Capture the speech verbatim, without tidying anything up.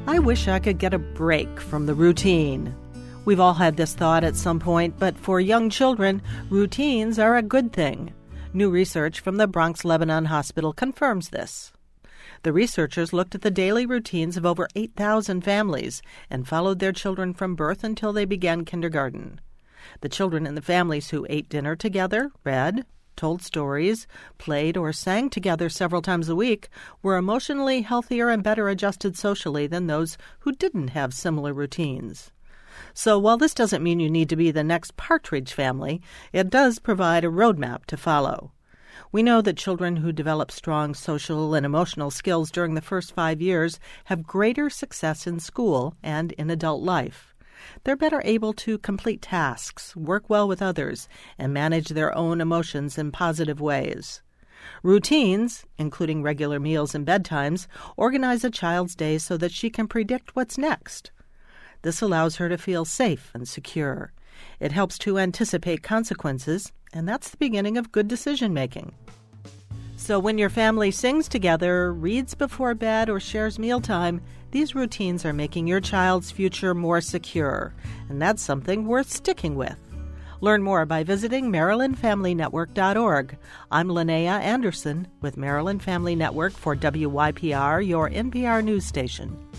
I wish I could get a break from the routine. We've all had this thought at some point, but for young children, routines are a good thing. New research from the Bronx Lebanon Hospital confirms this. The researchers looked at the daily routines of over eight thousand families and followed their children from birth until they began kindergarten. The children in the families who ate dinner together, read, told stories, played, or sang together several times a week were emotionally healthier and better adjusted socially than those who didn't have similar routines. So while this doesn't mean you need to be the next Partridge Family, it does provide a roadmap to follow. We know that children who develop strong social and emotional skills during the first five years have greater success in school and in adult life. They're better able to complete tasks, work well with others, and manage their own emotions in positive ways. Routines, including regular meals and bedtimes, organize a child's day so that she can predict what's next. This allows her to feel safe and secure. It helps to anticipate consequences, and that's the beginning of good decision-making. So when your family sings together, reads before bed, or shares mealtime, these routines are making your child's future more secure, and that's something worth sticking with. Learn more by visiting Maryland Family Network dot org. I'm Linnea Anderson with Maryland Family Network for W Y P R, your N P R news station.